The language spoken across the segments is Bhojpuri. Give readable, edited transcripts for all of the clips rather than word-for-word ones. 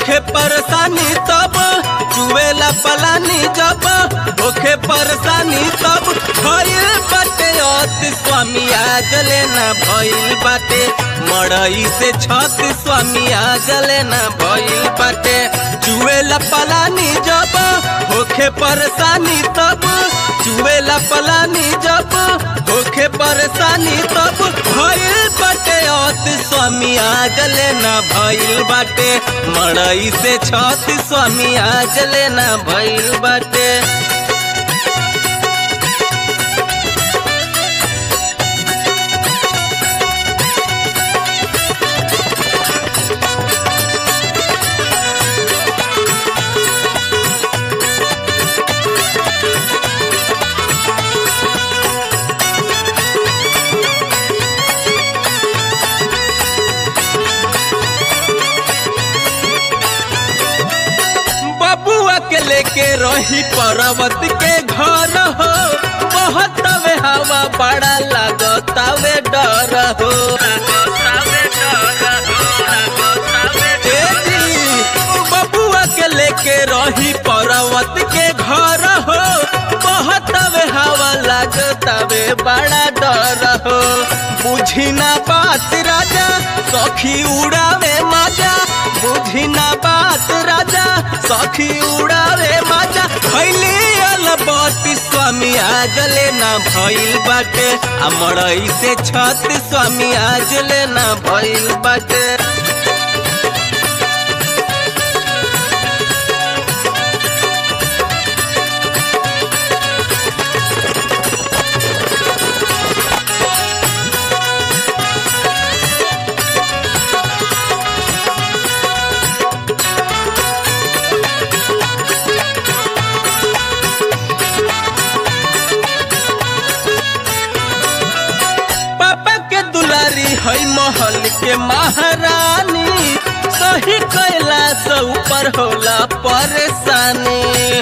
होखे परेशानी तब चुवेला पलानी जब होखे परेशानी तब भइल बाटे अति स्वामी आज लेना भइल बाटे मड़ई से छत स्वामी आज लेना भइल बाटे चुवेला पलानी जब होखे परेशानी तब चुवेला पलानी जब होखे परेशानी तब भइल बाटे अति स्वामी आज लेना भइल बाटे मड़ई से छत स्वामी आज लेना भइल बाटे। के लेके रही पर्वत के घर हो बहुत हवा बड़ा लागतावे डर हो बबुआ के लेके रही पर्वत के घर हो बहुत हवा लागतावे बड़ा डर हो बुझी ना बात राजा सखी उड़ावे मजा बुझी ना बात राजा सखी उड़ावे मजा भइली अलबती स्वामी आज लेना भइल बाटे आ मड़ई से छत स्वामी आज लेना भइल बाटे। है महल के महारानी सही कैला से ऊपर होला परेशानी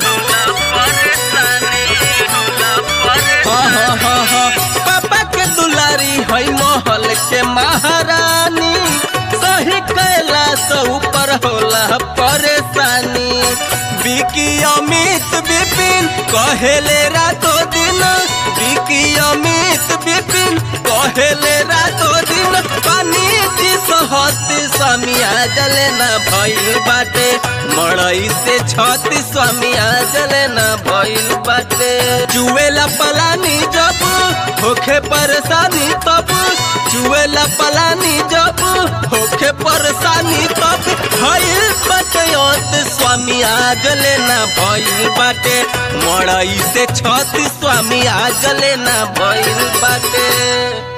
पापा के दुलारी है महल के महारानी सही कैला से ऊपर होला परेशानी बिकी अमित विपिन कहेले रातों दिन बिकी अमित विपिन कहेले रातों दिन पानी जी सहत स्वामी आज लेना भइल बाटे मड़ई से छत स्वामी आज लेना भइल बाटे चुवेला पलानी जब होखे परेशानी तब चुवेला पलानी जब होखे परेशानी तब भइल बाटे स्वामी आज लेना भइल बाटे मड़ई से छत स्वामी आज लेना भइल बाटे।